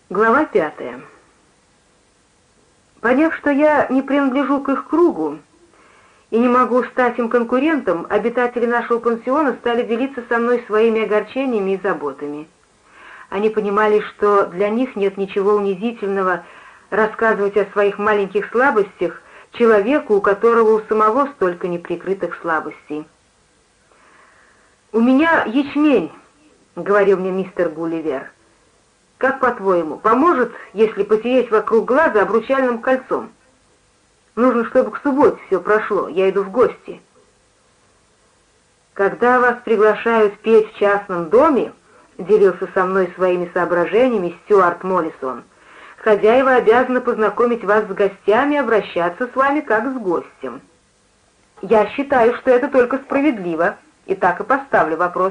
Глава 5. Поняв, что я не принадлежу к их кругу и не могу стать им конкурентом, обитатели нашего пансиона стали делиться со мной своими огорчениями и заботами. Они понимали, что для них нет ничего унизительного рассказывать о своих маленьких слабостях человеку, у которого у самого столько неприкрытых слабостей. «У меня ячмень», — говорил мне мистер Гулливер. «Как, по-твоему, поможет, если потереть вокруг глаза обручальным кольцом? Нужно, чтобы к субботе все прошло, я иду в гости». «Когда вас приглашают петь в частном доме», — делился со мной своими соображениями Стюарт Моллисон, «хозяева обязаны познакомить вас с гостями и обращаться с вами как с гостем. Я считаю, что это только справедливо, и так и поставлю вопрос».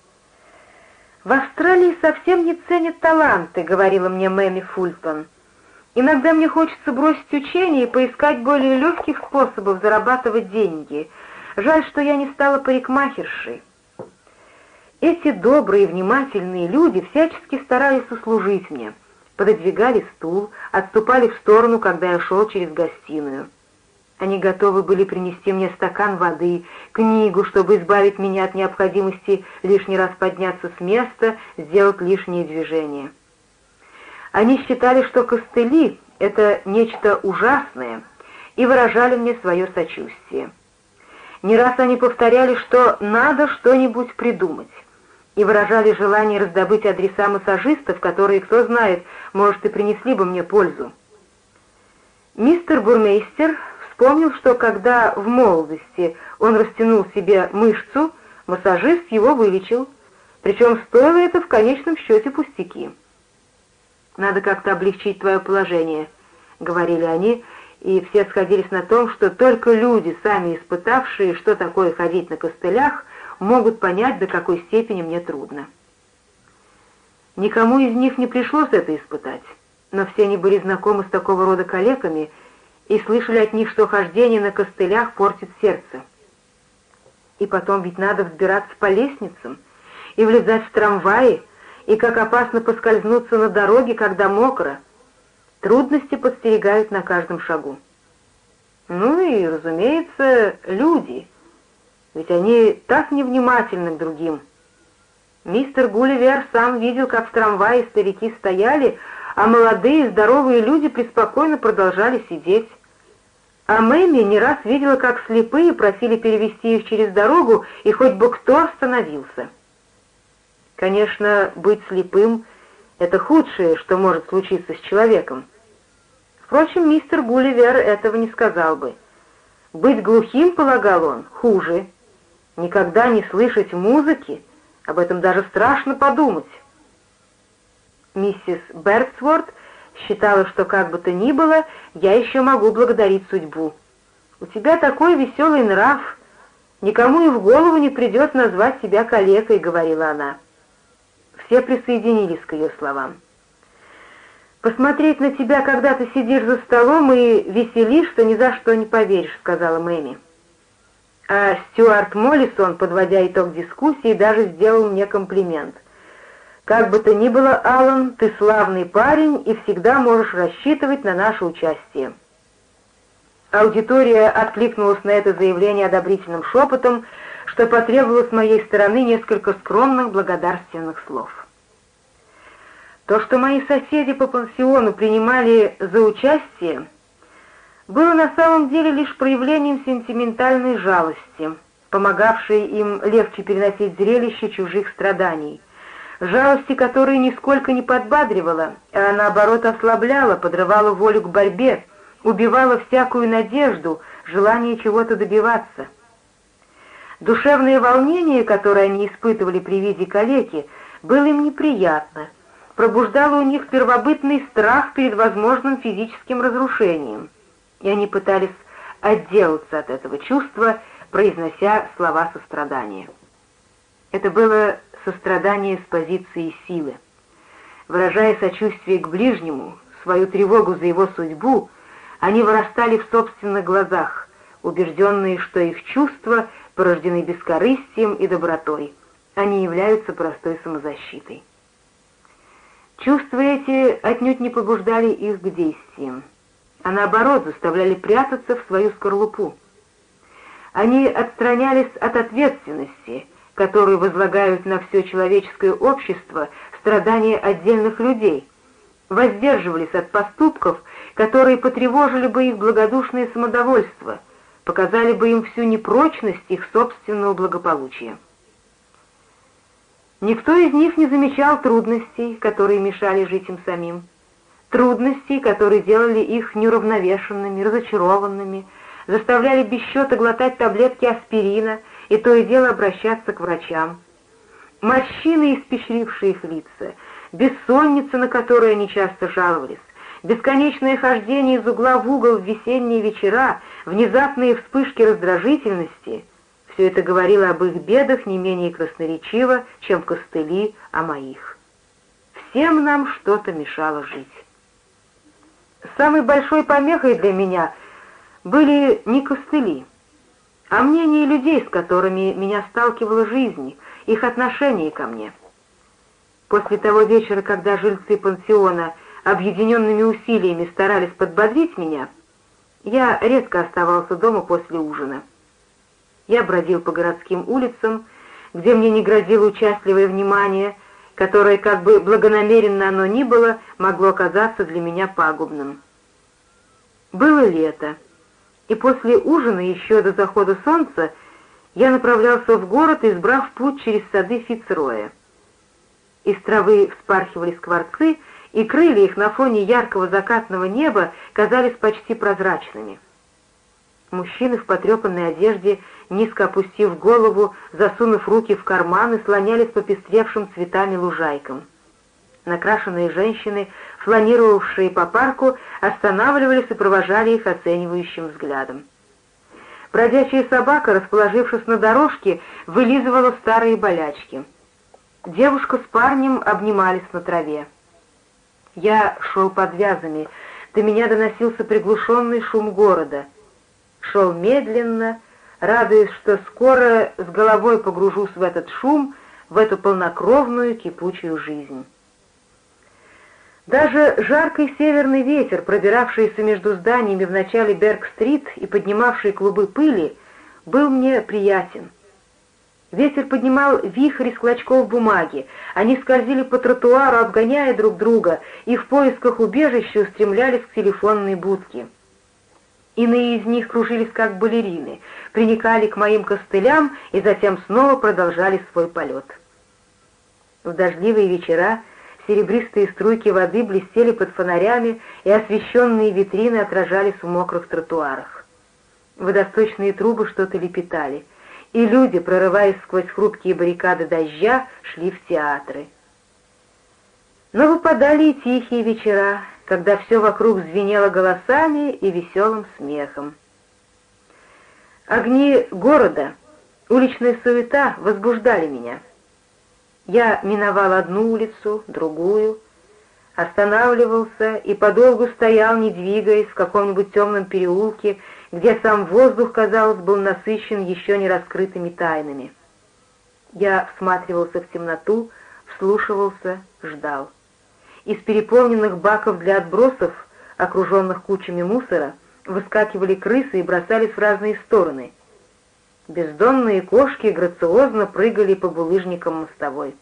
«В Австралии совсем не ценят таланты», — говорила мне Мэми Фултон. «Иногда мне хочется бросить учение и поискать более легких способов зарабатывать деньги. Жаль, что я не стала парикмахершей». Эти добрые и внимательные люди всячески старались услужить мне, пододвигали стул, отступали в сторону, когда я шел через гостиную. Они готовы были принести мне стакан воды, книгу, чтобы избавить меня от необходимости лишний раз подняться с места, сделать лишние движения. Они считали, что костыли — это нечто ужасное, и выражали мне свое сочувствие. Не раз они повторяли, что надо что-нибудь придумать, и выражали желание раздобыть адреса массажистов, которые, кто знает, может, и принесли бы мне пользу. Мистер Бурмейстер вспомнил, что когда в молодости он растянул себе мышцу, массажист его вылечил, причем стоило это в конечном счете пустяки. «Надо как-то облегчить твое положение», — говорили они, и все сходились на том, что только люди, сами испытавшие, что такое ходить на костылях, могут понять, до какой степени мне трудно. Никому из них не пришлось это испытать, но все они были знакомы с такого рода калеками и слышали от них, что хождение на костылях портит сердце. И потом ведь надо взбираться по лестницам и влезать в трамваи, и как опасно поскользнуться на дороге, когда мокро. Трудности подстерегают на каждом шагу. Ну и, разумеется, люди, ведь они так невнимательны к другим. Мистер Гулливер сам видел, как в трамвае старики стояли, а молодые здоровые люди преспокойно продолжали сидеть. А Мэми не раз видела, как слепые просили перевести их через дорогу, и хоть бы кто остановился. Конечно, быть слепым — это худшее, что может случиться с человеком. Впрочем, мистер Гулливер этого не сказал бы. Быть глухим, полагал он, хуже. Никогда не слышать музыки, об этом даже страшно подумать. Миссис Бертсворт считала, что как бы то ни было, я еще могу благодарить судьбу. «У тебя такой веселый нрав, никому и в голову не придет назвать тебя калекой», — говорила она. Все присоединились к ее словам. «Посмотреть на тебя, когда ты сидишь за столом и веселишься, ни за что не поверишь», — сказала Мэми. А Стюарт Моллисон, подводя итог дискуссии, даже сделал мне комплимент. «Как бы то ни было, Аллан, ты славный парень и всегда можешь рассчитывать на наше участие». Аудитория откликнулась на это заявление одобрительным шепотом, что потребовало с моей стороны несколько скромных благодарственных слов. То, что мои соседи по пансиону принимали за участие, было на самом деле лишь проявлением сентиментальной жалости, помогавшей им легче переносить зрелище чужих страданий, жалости, которая нисколько не подбадривала, а наоборот ослабляла, подрывала волю к борьбе, убивала всякую надежду, желание чего-то добиваться. Душевное волнение, которое они испытывали при виде калеки, было им неприятно, пробуждало у них первобытный страх перед возможным физическим разрушением, и они пытались отделаться от этого чувства, произнося слова сострадания. Это было сострадание с позиции силы. Выражая сочувствие к ближнему, свою тревогу за его судьбу, они вырастали в собственных глазах, убежденные, что их чувства порождены бескорыстием и добротой, они являются простой самозащитой. Чувства эти отнюдь не побуждали их к действиям, а наоборот заставляли прятаться в свою скорлупу. Они отстранялись от ответственности, которую возлагают на все человеческое общество страдания отдельных людей, воздерживались от поступков, которые потревожили бы их благодушное самодовольство, показали бы им всю непрочность их собственного благополучия. Никто из них не замечал трудностей, которые мешали жить им самим, трудностей, которые делали их неуравновешенными, разочарованными, заставляли без счета глотать таблетки аспирина и то и дело обращаться к врачам. Морщины, испещрившие их лица, бессонница, на которую они часто жаловались, бесконечное хождение из угла в угол в весенние вечера, внезапные вспышки раздражительности — все это говорило об их бедах не менее красноречиво, чем костыли о моих. Всем нам что-то мешало жить. Самой большой помехой для меня были не костыли, а мнения людей, с которыми меня сталкивала жизнь, их отношение ко мне. После того вечера, когда жильцы пансиона объединенными усилиями старались подбодрить меня, я редко оставался дома после ужина. Я бродил по городским улицам, где мне не грозило участливое внимание, которое, как бы благонамеренно оно ни было, могло оказаться для меня пагубным. Было лето, и после ужина, еще до захода солнца, я направлялся в город, избрав путь через сады Фицроя. Из травы вспархивали скворцы, и крылья их на фоне яркого закатного неба казались почти прозрачными. Мужчины в потрепанной одежде, низко опустив голову, засунув руки в карманы, слонялись по пестревшим цветами лужайкам. Накрашенные женщины, фланировавшие по парку, останавливались и провожали их оценивающим взглядом. Бродячая собака, расположившись на дорожке, вылизывала старые болячки. Девушка с парнем обнимались на траве. Я шел под вязами, до меня доносился приглушенный шум города. Шел медленно, радуясь, что скоро с головой погружусь в этот шум, в эту полнокровную кипучую жизнь. Даже жаркий северный ветер, пробиравшийся между зданиями в начале Берг-стрит и поднимавший клубы пыли, был мне приятен. Ветер поднимал вихрь из клочков бумаги, они скользили по тротуару, обгоняя друг друга, и в поисках убежища устремлялись к телефонной будке. Иные из них кружились как балерины, приникали к моим костылям и затем снова продолжали свой полет. В дождливые вечера серебристые струйки воды блестели под фонарями, и освещенные витрины отражались в мокрых тротуарах. Водосточные трубы что-то лепетали, и люди, прорываясь сквозь хрупкие баррикады дождя, шли в театры. Но выпадали и тихие вечера, когда все вокруг звенело голосами и веселым смехом. Огни города, уличная суета возбуждали меня. Я миновал одну улицу, другую, останавливался и подолгу стоял, не двигаясь, в каком-нибудь темном переулке, где сам воздух, казалось, был насыщен еще не раскрытыми тайнами. Я всматривался в темноту, вслушивался, ждал. Из переполненных баков для отбросов, окруженных кучами мусора, выскакивали крысы и бросались в разные стороны. Бездонные кошки грациозно прыгали по булыжникам мостовой.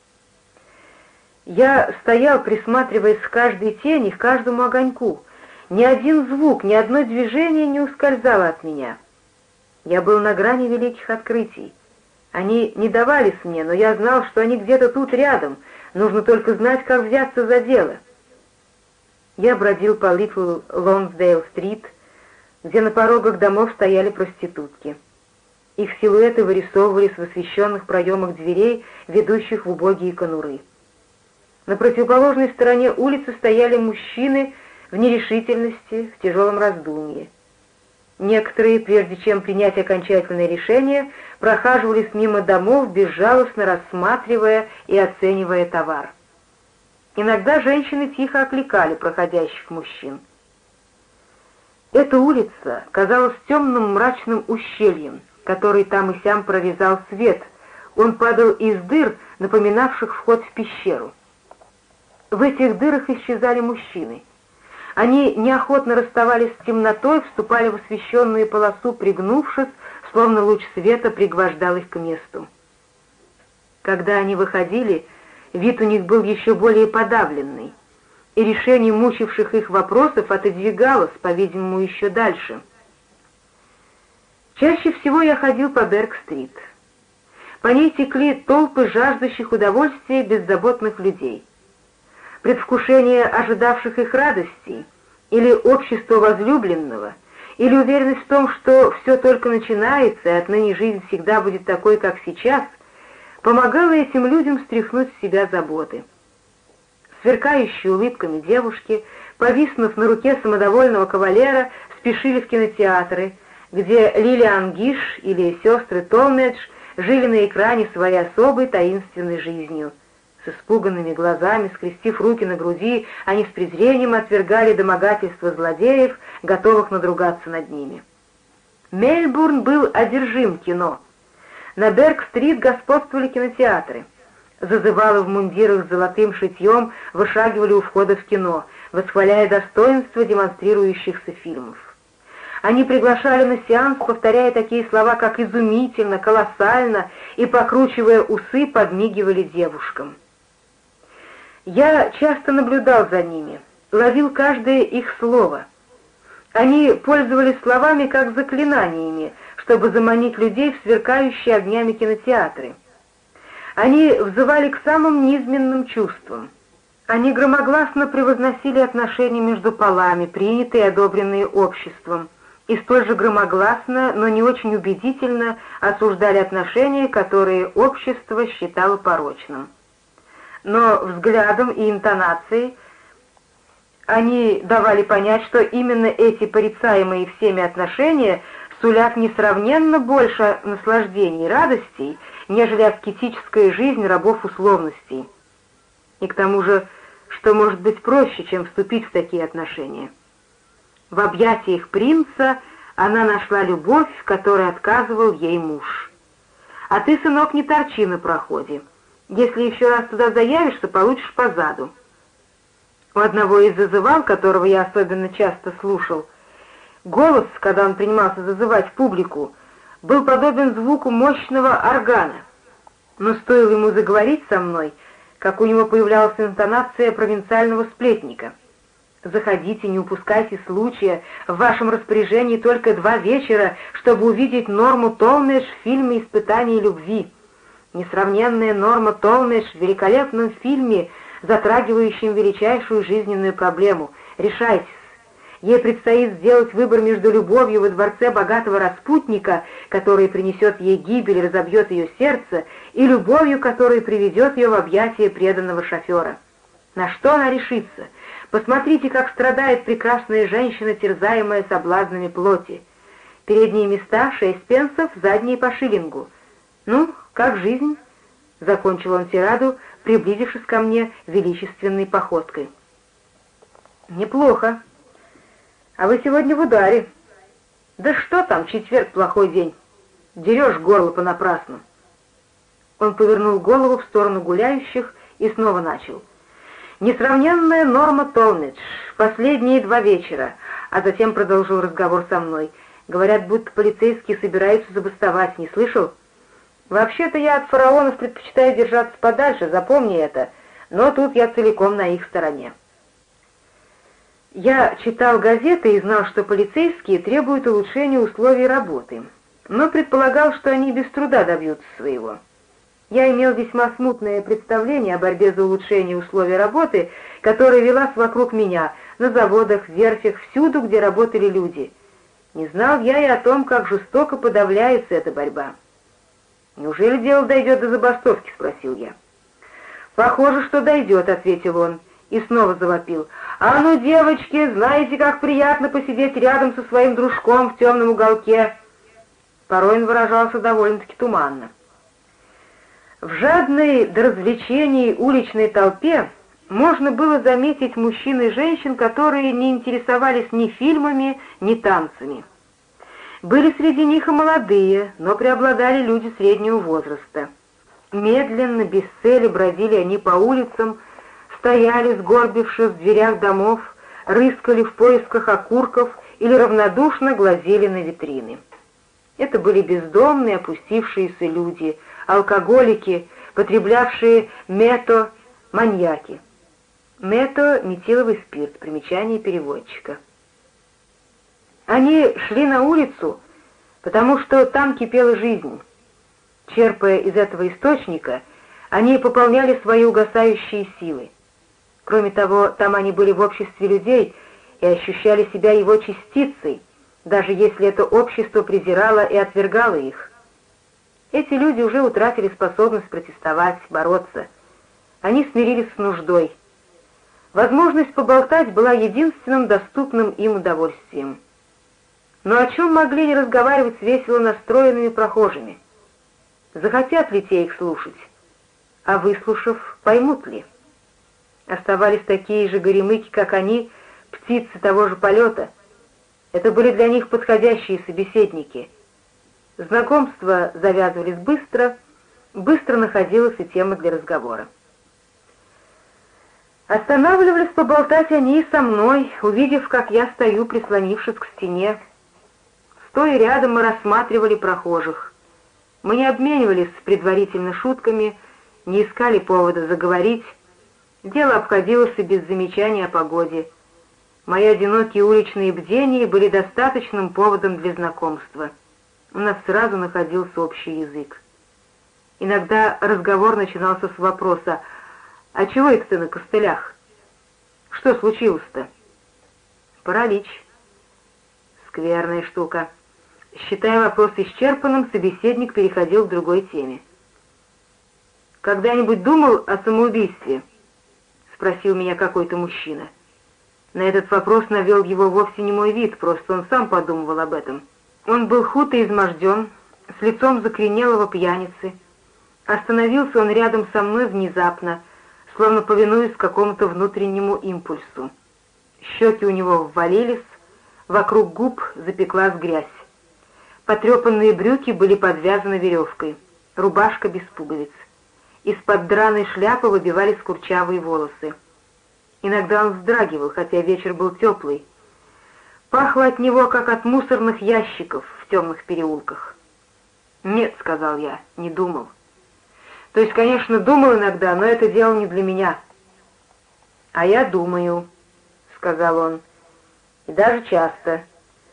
Я стоял, присматриваясь к каждой тени, к каждому огоньку. Ни один звук, ни одно движение не ускользало от меня. Я был на грани великих открытий. Они не давались мне, но я знал, что они где-то тут рядом. Нужно только знать, как взяться за дело. Я бродил по Литл Лонсдейл-стрит, где на порогах домов стояли проститутки. Их силуэты вырисовывались в освещенных проемах дверей, ведущих в убогие конуры. На противоположной стороне улицы стояли мужчины в нерешительности, в тяжелом раздумье. Некоторые, прежде чем принять окончательное решение, прохаживались мимо домов, безжалостно рассматривая и оценивая товар. Иногда женщины тихо окликали проходящих мужчин. Эта улица казалась темным мрачным ущельем, который там и сям прорезал свет. Он падал из дыр, напоминавших вход в пещеру. В этих дырах исчезали мужчины. Они неохотно расставались с темнотой, вступали в освещенную полосу, пригнувшись, словно луч света пригвождал их к месту. Когда они выходили, вид у них был еще более подавленный, и решение мучивших их вопросов отодвигалось, по-видимому, еще дальше. Чаще всего я ходил по Берг-стрит. По ней текли толпы жаждущих удовольствия беззаботных людей. Предвкушение ожидавших их радостей, или общество возлюбленного, или уверенность в том, что все только начинается, и отныне жизнь всегда будет такой, как сейчас, помогало этим людям стряхнуть с себя заботы. Сверкающие улыбками девушки, повиснув на руке самодовольного кавалера, спешили в кинотеатры, где Лилиан Гиш или сестры Толмедж жили на экране своей особой таинственной жизнью. С испуганными глазами, скрестив руки на груди, они с презрением отвергали домогательства злодеев, готовых надругаться над ними. Мельбурн был одержим кино. На Берг-стрит господствовали кинотеатры. Зазывалы в мундирах с золотым шитьем вышагивали у входа в кино, восхваляя достоинство демонстрирующихся фильмов. Они приглашали на сеанс, повторяя такие слова, как «изумительно», «колоссально», и, покручивая усы, подмигивали девушкам. Я часто наблюдал за ними, ловил каждое их слово. Они пользовались словами как заклинаниями, чтобы заманить людей в сверкающие огнями кинотеатры. Они взывали к самым низменным чувствам. Они громогласно превозносили отношения между полами, принятые и одобренные обществом, и столь же громогласно, но не очень убедительно осуждали отношения, которые общество считало порочным. Но взглядом и интонацией они давали понять, что именно эти порицаемые всеми отношения сулят несравненно больше наслаждений и радостей, нежели аскетическая жизнь рабов условностей. И к тому же, что может быть проще, чем вступить в такие отношения? В объятиях принца она нашла любовь, которой отказывал ей муж. А ты, сынок, не торчи на проходе. Если еще раз туда заявишься, получишь по заду. У одного из зазывал, которого я особенно часто слушал, голос, когда он принимался зазывать публику, был подобен звуку мощного органа. Но стоило ему заговорить со мной, как у него появлялась интонация провинциального сплетника. «Заходите, не упускайте случая, в вашем распоряжении только 2 вечера, чтобы увидеть Норму Толмедж в фильме «Испытание любви». Несравненная Норма Толмедж в великолепном фильме, затрагивающем величайшую жизненную проблему. Решайтесь. Ей предстоит сделать выбор между любовью во дворце богатого распутника, который принесет ей гибель и разобьет ее сердце, и любовью, которая приведет ее в объятия преданного шофера. На что она решится? Посмотрите, как страдает прекрасная женщина, терзаемая соблазнами плоти. Передние места 6 пенсов, задние по шиллингу. Ну, как жизнь? Закончил он тираду, приблизившись ко мне величественной походкой. Неплохо. А вы сегодня в ударе. Да что там, четверг плохой день. Дерешь горло понапрасну. Он повернул голову в сторону гуляющих и снова начал. Несравненная Норма Толмедж, последние 2 вечера, а затем продолжил разговор со мной. Говорят, будто полицейские собираются забастовать, не слышал? Вообще-то я от фараонов предпочитаю держаться подальше, запомни это, но тут я целиком на их стороне. Я читал газеты и знал, что полицейские требуют улучшения условий работы, но предполагал, что они без труда добьются своего. Я имел весьма смутное представление о борьбе за улучшение условий работы, которая велась вокруг меня, на заводах, верфях, всюду, где работали люди. Не знал я и о том, как жестоко подавляется эта борьба. «Неужели дело дойдет до забастовки?» — спросил я. «Похоже, что дойдет», — ответил он, и снова завопил. «А ну, девочки, знаете, как приятно посидеть рядом со своим дружком в темном уголке?» Порой он выражался довольно-таки туманно. В жадной до развлечений уличной толпе можно было заметить мужчин и женщин, которые не интересовались ни фильмами, ни танцами. Были среди них и молодые, но преобладали люди среднего возраста. Медленно, без цели бродили они по улицам, стояли, сгорбившись в дверях домов, рыскали в поисках окурков или равнодушно глазели на витрины. Это были бездомные, опустившиеся люди, алкоголики, потреблявшие мето, маньяки. Мето — метиловый спирт, примечание переводчика. Они шли на улицу, потому что там кипела жизнь. Черпая из этого источника, они пополняли свои угасающие силы. Кроме того, там они были в обществе людей и ощущали себя его частицей, даже если это общество презирало и отвергало их. Эти люди уже утратили способность протестовать, бороться. Они смирились с нуждой. Возможность поболтать была единственным доступным им удовольствием. Но о чем могли не разговаривать с весело настроенными прохожими? Захотят ли те их слушать? А выслушав, поймут ли? Оставались такие же горемыки, как они, птицы того же полета. Это были для них подходящие собеседники. Знакомства завязывались быстро, быстро находилась и тема для разговора. Останавливались поболтать они и со мной, увидев, как я стою, прислонившись к стене. Стоя рядом, мы рассматривали прохожих. Мы не обменивались предварительно шутками, не искали повода заговорить. Дело обходилось и без замечаний о погоде. Мои одинокие уличные бдения были достаточным поводом для знакомства. У нас сразу находился общий язык. Иногда разговор начинался с вопроса: «А чего это ты на костылях? Что случилось-то?» «Паралич». Скверная штука. Считая вопрос исчерпанным, собеседник переходил к другой теме. «Когда-нибудь думал о самоубийстве?» — спросил меня какой-то мужчина. На этот вопрос навел его вовсе не мой вид, просто он сам подумывал об этом. Он был худ и изможден, с лицом закоренелого пьяницы. Остановился он рядом со мной внезапно, словно повинуясь какому-то внутреннему импульсу. Щеки у него ввалились, вокруг губ запеклась грязь. Потрепанные брюки были подвязаны веревкой, рубашка без пуговиц. Из-под драной шляпы выбивались курчавые волосы. Иногда он вздрагивал, хотя вечер был теплый. Пахло от него, как от мусорных ящиков в темных переулках. «Нет», — сказал я, — «не думал». То есть, конечно, думал иногда, но это дело не для меня. «А я думаю», — сказал он, — «и даже часто.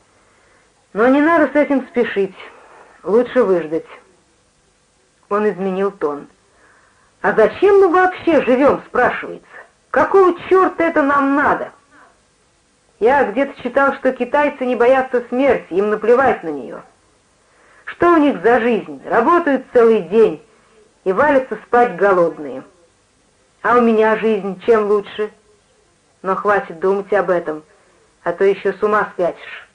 Но не надо с этим спешить, лучше выждать». Он изменил тон. «А зачем мы вообще живем?» — спрашивается. «Какого черта это нам надо?» Я где-то читал, что китайцы не боятся смерти, им наплевать на нее. Что у них за жизнь? Работают целый день и валятся спать голодные. А у меня жизнь чем лучше? Но хватит думать об этом, а то еще с ума спятишь.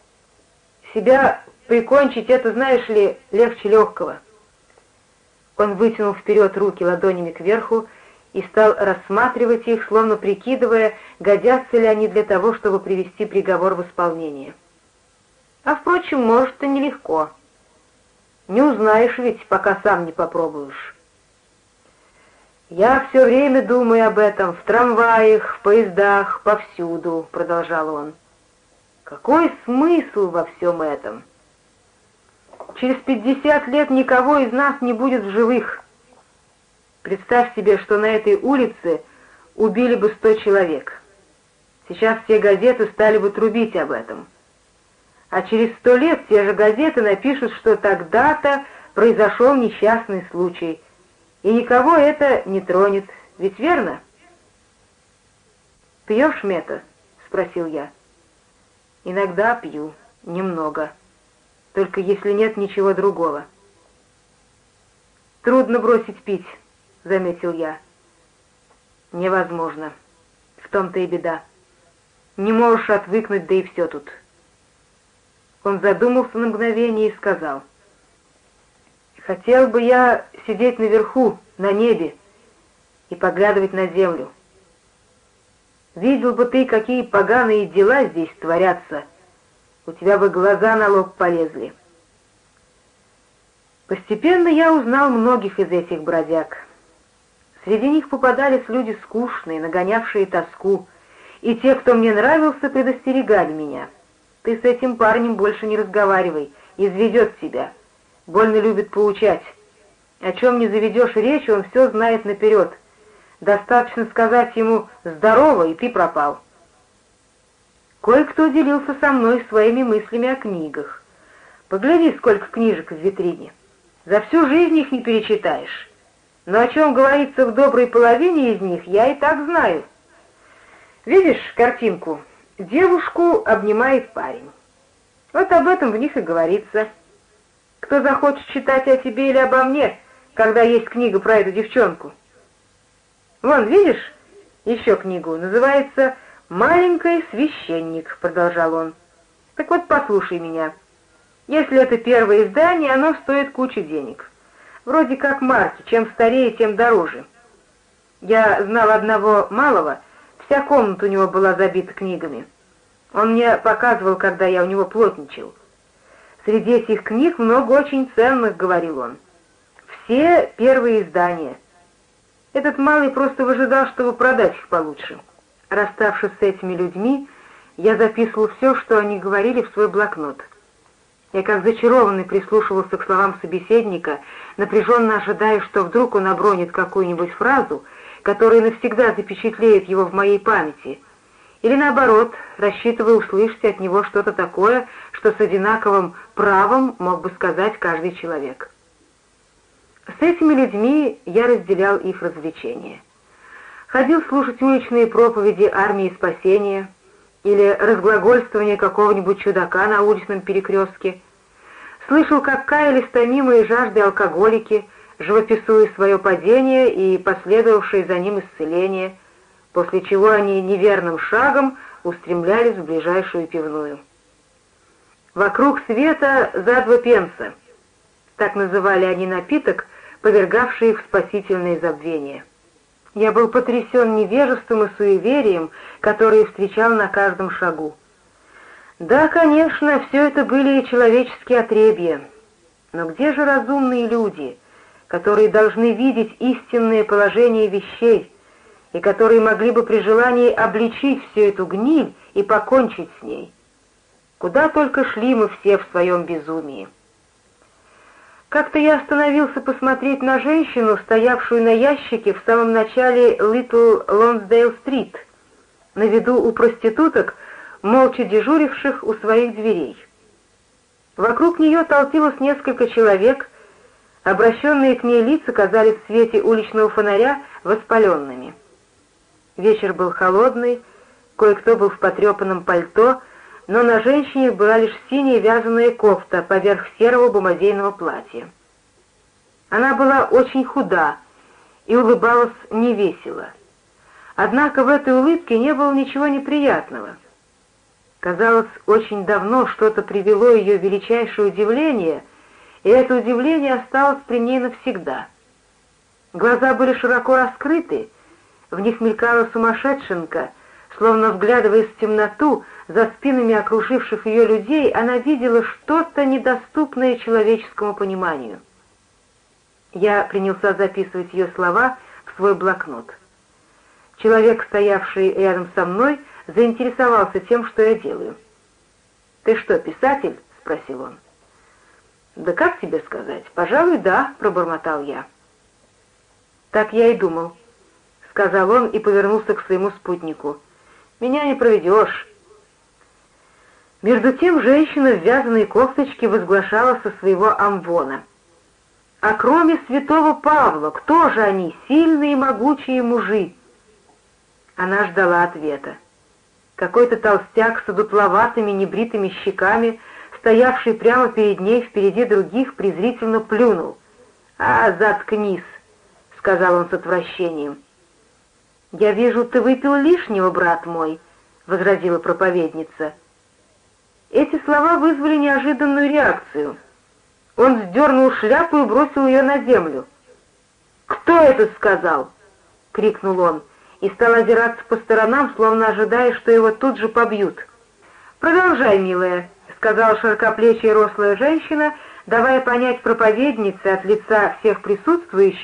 Себя прикончить — это, знаешь ли, легче легкого. Он вытянул вперед руки ладонями кверху и стал рассматривать их, словно прикидывая, годятся ли они для того, чтобы привести приговор в исполнение. А, впрочем, может, и нелегко. Не узнаешь ведь, пока сам не попробуешь. «Я все время думаю об этом, в трамваях, в поездах, повсюду», — продолжал он. «Какой смысл во всем этом? Через 50 лет никого из нас не будет в живых. Представь себе, что на этой улице убили бы 100 человек. Сейчас все газеты стали бы трубить об этом. А через 100 лет те же газеты напишут, что тогда-то произошел несчастный случай, и никого это не тронет, ведь верно?» «Пьешь, Мета?» — спросил я. «Иногда пью, немного, только если нет ничего другого». «Трудно бросить пить», — заметил я. «Невозможно. В том-то и беда. Не можешь отвыкнуть, да и все тут». Он задумался на мгновение и сказал: «Хотел бы я сидеть наверху, на небе, и поглядывать на землю. Видел бы ты, какие поганые дела здесь творятся, у тебя бы глаза на лоб полезли». Постепенно я узнал многих из этих бродяг. Среди них попадались люди скучные, нагонявшие тоску, и те, кто мне нравился, предостерегали меня. «Ты с этим парнем больше не разговаривай, изведет тебя. Больно любит поучать. О чем не заведешь речь, он все знает наперед. Достаточно сказать ему «здорово», и ты пропал». Кое-кто делился со мной своими мыслями о книгах. Погляди, сколько книжек в витрине. За всю жизнь их не перечитаешь. Но о чем говорится в доброй половине из них, я и так знаю. Видишь картинку? Девушку обнимает парень. Вот об этом в них и говорится. Кто захочет читать о тебе или обо мне, когда есть книга про эту девчонку? Вон, видишь, еще книгу, называется «Маленький священник», — продолжал он. Так вот, послушай меня. Если это первое издание, оно стоит кучу денег. Вроде как марки, чем старее, тем дороже. Я знал одного малого, вся комната у него была забита книгами. Он мне показывал, когда я у него плотничал. Среди этих книг много очень ценных, говорил он. Все первые издания. Этот малый просто выжидал, чтобы продать их получше. Расставшись с этими людьми, я записывал все, что они говорили, в свой блокнот. Я как зачарованный прислушивался к словам собеседника, напряженно ожидая, что вдруг он обронит какую-нибудь фразу, которая навсегда запечатлеет его в моей памяти, или наоборот, рассчитывая услышать от него что-то такое, что с одинаковым правом мог бы сказать каждый человек. С этими людьми я разделял их развлечения. Ходил слушать уличные проповеди армии спасения или разглагольствование какого-нибудь чудака на уличном перекрестке, слышал, как каялись томимые жажды алкоголики, живописуя свое падение и последовавшее за ним исцеление, после чего они неверным шагом устремлялись в ближайшую пивную. «Вокруг света за 2 пенса» — так называли они напиток, повергавший их в спасительное забвение. Я был потрясен невежеством и суеверием, которые встречал на каждом шагу. Да, конечно, все это были человеческие отребья, но где же разумные люди, которые должны видеть истинное положение вещей и которые могли бы при желании обличить всю эту гниль и покончить с ней? Куда только шли мы все в своем безумии. Как-то я остановился посмотреть на женщину, стоявшую на ящике в самом начале Литл Лонсдейл-стрит, на виду у проституток, молча дежуривших у своих дверей. Вокруг нее толпилось несколько человек, обращенные к ней лица казались в свете уличного фонаря воспаленными. Вечер был холодный, кое-кто был в потрепанном пальто, но на женщине была лишь синяя вязаная кофта поверх серого бумазейного платья. Она была очень худа и улыбалась невесело. Однако в этой улыбке не было ничего неприятного. Казалось, очень давно что-то привело ее в величайшее удивление, и это удивление осталось при ней навсегда. Глаза были широко раскрыты, в них мелькала сумасшедшенка, словно вглядываясь в темноту, за спинами окруживших ее людей, она видела что-то недоступное человеческому пониманию. Я принялся записывать ее слова в свой блокнот. Человек, стоявший рядом со мной, заинтересовался тем, что я делаю. «Ты что, писатель?» — спросил он. «Да как тебе сказать? Пожалуй, да», — пробормотал я. «Так я и думал», — сказал он и повернулся к своему спутнику. «Меня не проведешь». Между тем женщина в вязаной кофточке возглашала со своего амвона: «А кроме святого Павла, кто же они, сильные и могучие мужи?» Она ждала ответа. Какой-то толстяк с одутловатыми небритыми щеками, стоявший прямо перед ней впереди других, презрительно плюнул. «А, заткнись», — сказал он с отвращением. «Я вижу, ты выпил лишнего, брат мой», — возразила проповедница. Эти слова вызвали неожиданную реакцию. Он сдернул шляпу и бросил ее на землю. «Кто это сказал?» — крикнул он, и стал озираться по сторонам, словно ожидая, что его тут же побьют. «Продолжай, милая», — сказала широкоплечья рослая женщина, давая понять проповеднице от лица всех присутствующих,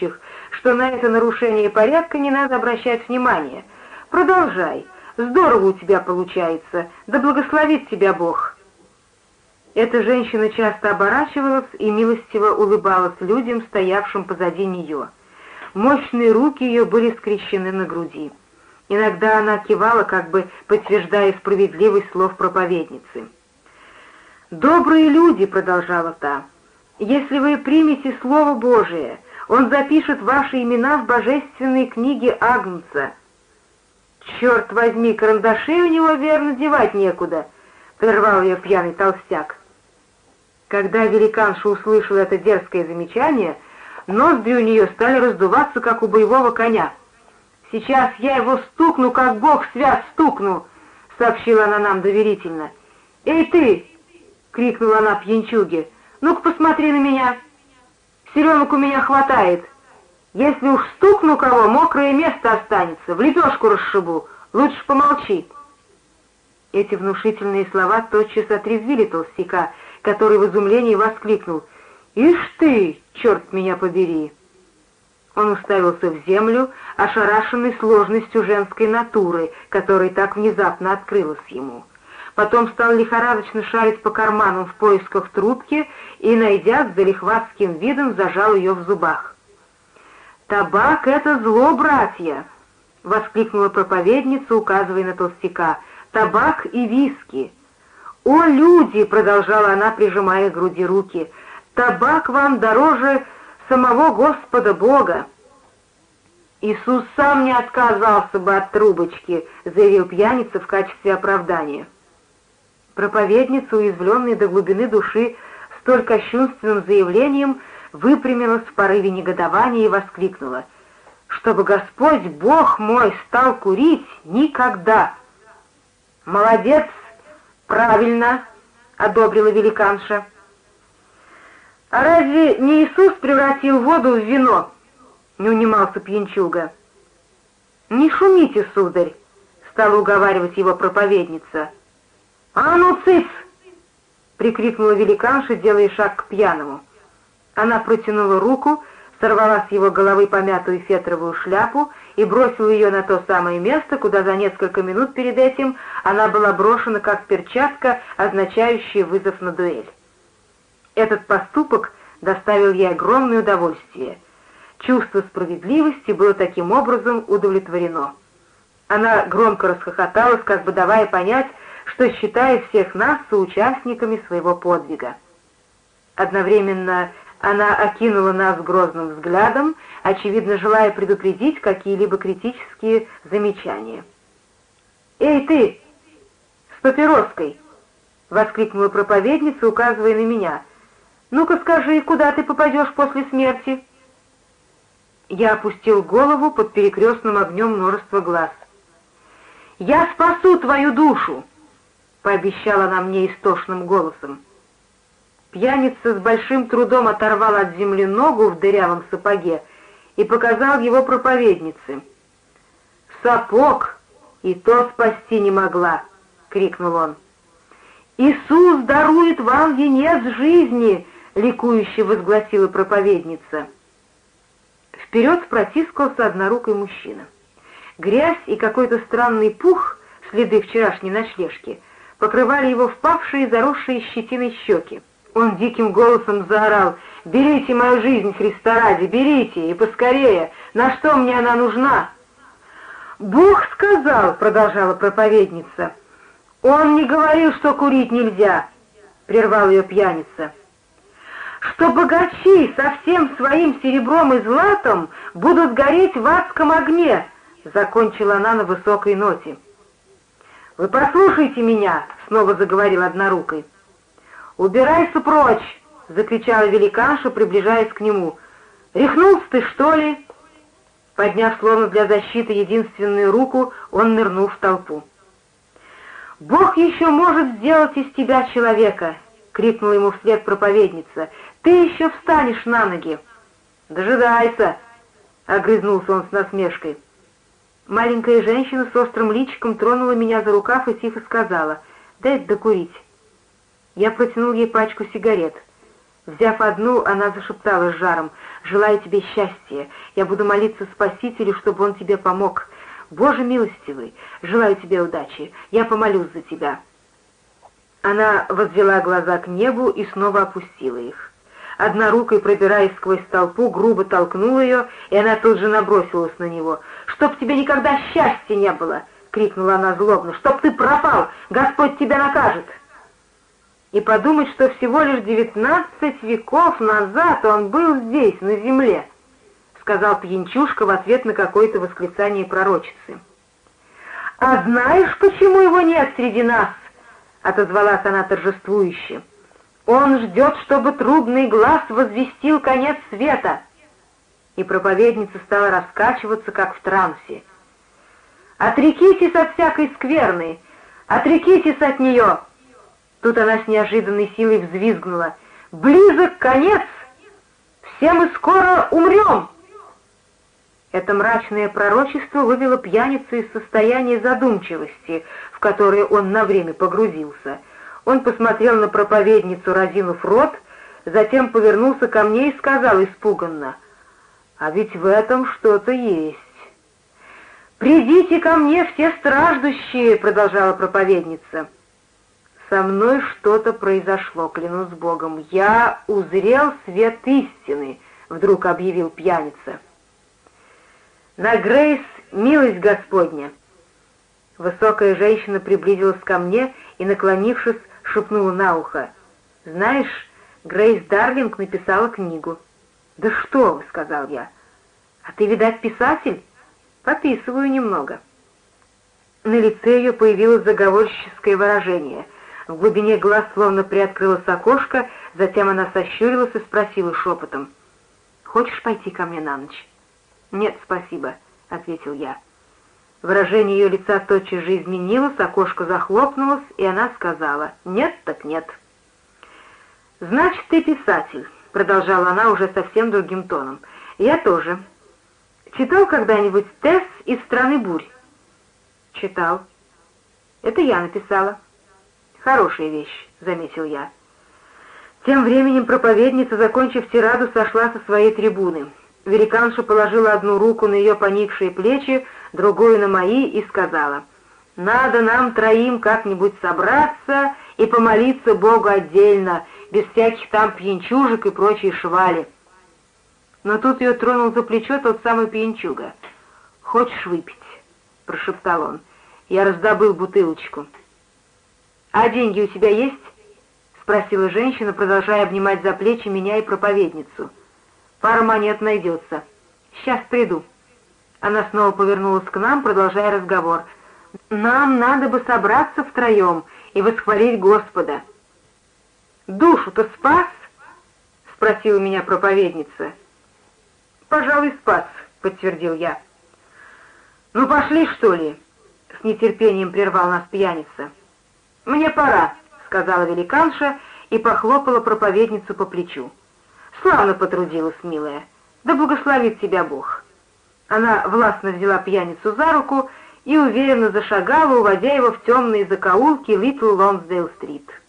что на это нарушение порядка не надо обращать внимания. Продолжай. Здорово у тебя получается. Да благословит тебя Бог». Эта женщина часто оборачивалась и милостиво улыбалась людям, стоявшим позади нее. Мощные руки ее были скрещены на груди. Иногда она кивала, как бы подтверждая справедливость слов проповедницы. «Добрые люди», — продолжала та, — «если вы примете Слово Божие, Он запишет ваши имена в божественной книге Агнца». «Черт возьми, карандашей у него, верно, девать некуда», — прервал ее пьяный толстяк. Когда великанша услышала это дерзкое замечание, ноздри у нее стали раздуваться, как у боевого коня. «Сейчас я его стукну, как Бог свят стукну», — сообщила она нам доверительно. «Эй ты!» — крикнула она пьянчуге. «Ну-ка посмотри на меня. Селенок у меня хватает. Если уж стукну кого, мокрое место останется, в лепешку расшибу. Лучше помолчи». Эти внушительные слова тотчас отрезвили толстяка, который в изумлении воскликнул: «Ишь ты, черт меня побери!» Он уставился в землю, ошарашенный сложностью женской натуры, которая так внезапно открылась ему. Потом стал лихорадочно шарить по карманам в поисках трубки и, найдя, с залихватским видом зажал ее в зубах. «Табак — это зло, братья!» — воскликнула проповедница, указывая на толстяка. «Табак и виски!» «О, люди!» — продолжала она, прижимая к груди руки. «Табак вам дороже самого Господа Бога!» «Иисус сам не отказался бы от трубочки», — заявил пьяница в качестве оправдания. Проповедница, уязвленная до глубины души столь кощунственным заявлением, выпрямилась в порыве негодования и воскликнула: «Чтобы Господь Бог мой стал курить, никогда!» «Молодец! Правильно!» — одобрила великанша. «А разве не Иисус превратил воду в вино?» — не унимался пьянчуга. «Не шумите, сударь!» — стала уговаривать его проповедница. «А ну, цыц!» — прикрикнула великанша, делая шаг к пьяному. Она протянула руку, сорвала с его головы помятую фетровую шляпу и бросила ее на то самое место, куда за несколько минут перед этим она была брошена как перчатка, означающая вызов на дуэль. Этот поступок доставил ей огромное удовольствие. Чувство справедливости было таким образом удовлетворено. Она громко расхохоталась, как бы давая понять, что считает всех нас соучастниками своего подвига. Одновременно она окинула нас грозным взглядом, очевидно желая предупредить какие-либо критические замечания. «Эй, ты! С папироской!» — воскликнула проповедница, указывая на меня. «Ну-ка скажи, куда ты попадешь после смерти?» Я опустил голову под перекрестным огнем множества глаз. «Я спасу твою душу!» — пообещала она мне истошным голосом. Пьяница с большим трудом оторвал от земли ногу в дырявом сапоге и показал его проповеднице. «Сапог и то спасти не могла!» — крикнул он. «Иисус дарует вам венец жизни!» — ликующе возгласила проповедница. Вперед протискался однорукий мужчина. Грязь и какой-то странный пух, следы вчерашней ночлежки, покрывали его впавшие, заросшие щетиной щеки. Он диким голосом заорал: «Берите мою жизнь, Христа ради, берите, и поскорее! На что мне она нужна?» «Бог сказал», — продолжала проповедница. «Он не говорил, что курить нельзя», — прервал ее пьяница. «Что богачи со всем своим серебром и златом будут гореть в адском огне», — закончила она на высокой ноте. «Вы послушайте меня», — снова заговорил однорукий. «Убирайся прочь!» — закричала великанша, приближаясь к нему. «Рехнулся ты, что ли?» Подняв словно для защиты единственную руку, он нырнул в толпу. «Бог еще может сделать из тебя человека!» — крикнула ему вслед проповедница. «Ты еще встанешь на ноги!» «Дожидайся!» — огрызнулся он с насмешкой. Маленькая женщина с острым личиком тронула меня за рукав и тихо сказала: «Дай докурить». Я протянул ей пачку сигарет. Взяв одну, она зашептала с жаром: «Желаю тебе счастья. Я буду молиться Спасителю, чтобы он тебе помог. Боже милостивый, желаю тебе удачи. Я помолюсь за тебя». Она возвела глаза к небу и снова опустила их. Однорукой, пробираясь сквозь толпу, грубо толкнула ее, и она тут же набросилась на него. «Чтоб тебе никогда счастья не было!» — крикнула она злобно. «Чтоб ты пропал! Господь тебя накажет!» И подумать, что всего лишь 19 веков назад он был здесь, на земле, — сказал пьянчушка в ответ на какое-то восклицание пророчицы. «А знаешь, почему его нет среди нас?» — отозвалась она торжествующе. «Он ждет, чтобы трубный глаз возвестил конец света». И проповедница стала раскачиваться, как в трансе. «Отрекитесь от всякой скверны! Отрекитесь от нее!» Тут она с неожиданной силой взвизгнула. «Близок конец! Все мы скоро умрем!» Это мрачное пророчество вывело пьяницу из состояния задумчивости, в которое он на время погрузился. Он посмотрел на проповедницу, разинув рот, затем повернулся ко мне и сказал испуганно: «А ведь в этом что-то есть». «Придите ко мне все страждущие», — продолжала проповедница. «Со мной что-то произошло, клянусь Богом. Я узрел свет истины», — вдруг объявил пьяница. «На Грейс милость Господня». Высокая женщина приблизилась ко мне и, наклонившись, шепнула на ухо: «Знаешь, Грейс Дарлинг написала книгу». «Да что вы», — сказал я. «А ты, видать, писатель?» «Пописываю немного». На лице ее появилось заговорщическое выражение. В глубине глаз словно приоткрылось окошко, затем она сощурилась и спросила шепотом: «Хочешь пойти ко мне на ночь?» «Нет, спасибо», — ответил я. Выражение ее лица тотчас же изменилось, окошко захлопнулось, и она сказала: «Нет, так нет». «Значит, ты писатель», — продолжала она уже совсем другим тоном. «Я тоже. Читал когда-нибудь «Тесс из страны бурь»?» «Читал». «Это я написала». «Хорошая вещь», — заметил я. Тем временем проповедница, закончив тираду, сошла со своей трибуны. Великанша положила одну руку на ее поникшие плечи, другую на мои, и сказала: «Надо нам троим как-нибудь собраться и помолиться Богу отдельно, без всяких там пьянчужек и прочей швали». Но тут ее тронул за плечо тот самый пьянчуга. «Хочешь выпить?» — прошептал он. Я раздобыл бутылочку. «А деньги у тебя есть?» — спросила женщина, продолжая обнимать за плечи меня и проповедницу. «Пара монет найдется. Сейчас приду». Она снова повернулась к нам, продолжая разговор. «Нам надо бы собраться втроем и восхвалить Господа». «Душу-то спас?» — спросила меня проповедница. «Пожалуй, спас», — подтвердил я. «Ну, пошли, что ли?» — с нетерпением прервал нас пьяница. «Мне пора», — сказала великанша и похлопала проповедницу по плечу. «Славно потрудилась, милая. Да благословит тебя Бог». Она властно взяла пьяницу за руку и уверенно зашагала, уводя его в темные закоулки Литл Лонсдейл-стрит.